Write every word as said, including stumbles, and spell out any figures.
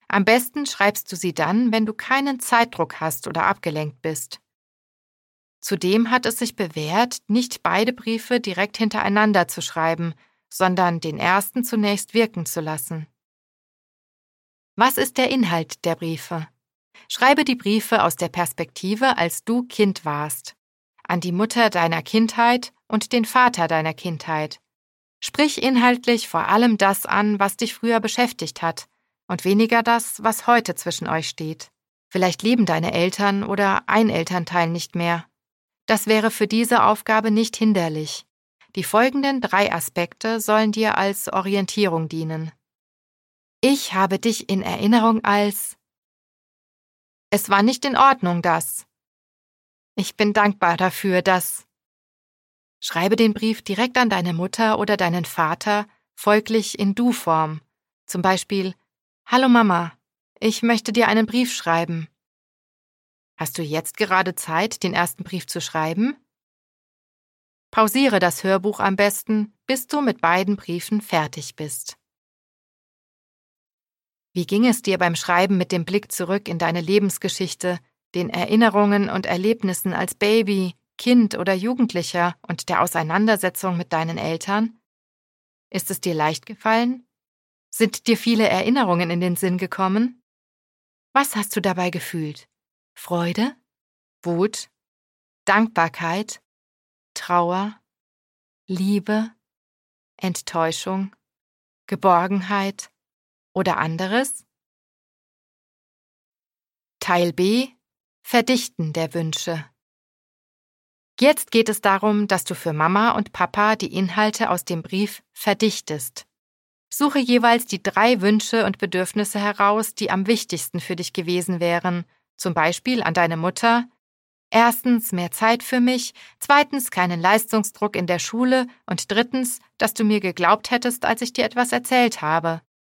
Am besten schreibst du sie dann, wenn du keinen Zeitdruck hast oder abgelenkt bist. Zudem hat es sich bewährt, nicht beide Briefe direkt hintereinander zu schreiben, sondern den ersten zunächst wirken zu lassen. Was ist der Inhalt der Briefe? Schreibe die Briefe aus der Perspektive, als du Kind warst, an die Mutter deiner Kindheit und den Vater deiner Kindheit. Sprich inhaltlich vor allem das an, was dich früher beschäftigt hat, und weniger das, was heute zwischen euch steht. Vielleicht leben deine Eltern oder ein Elternteil nicht mehr. Das wäre für diese Aufgabe nicht hinderlich. Die folgenden drei Aspekte sollen dir als Orientierung dienen. Ich habe dich in Erinnerung als: Es war nicht in Ordnung, dass. Ich bin dankbar dafür, dass. Schreibe den Brief direkt an deine Mutter oder deinen Vater, folglich in Du-Form. Zum Beispiel: Hallo Mama, ich möchte dir einen Brief schreiben. Hast du jetzt gerade Zeit, den ersten Brief zu schreiben? Pausiere das Hörbuch am besten, bis du mit beiden Briefen fertig bist. Wie ging es dir beim Schreiben mit dem Blick zurück in deine Lebensgeschichte, den Erinnerungen und Erlebnissen als Baby, Kind oder Jugendlicher und der Auseinandersetzung mit deinen Eltern? Ist es dir leicht gefallen? Sind dir viele Erinnerungen in den Sinn gekommen? Was hast du dabei gefühlt? Freude? Wut? Dankbarkeit? Trauer? Liebe? Enttäuschung? Geborgenheit? Oder anderes? Teil B: Verdichten der Wünsche. Jetzt geht es darum, dass du für Mama und Papa die Inhalte aus dem Brief verdichtest. Suche jeweils die drei Wünsche und Bedürfnisse heraus, die am wichtigsten für dich gewesen wären, zum Beispiel an deine Mutter: Erstens, mehr Zeit für mich, zweitens, keinen Leistungsdruck in der Schule und drittens, dass du mir geglaubt hättest, als ich dir etwas erzählt habe.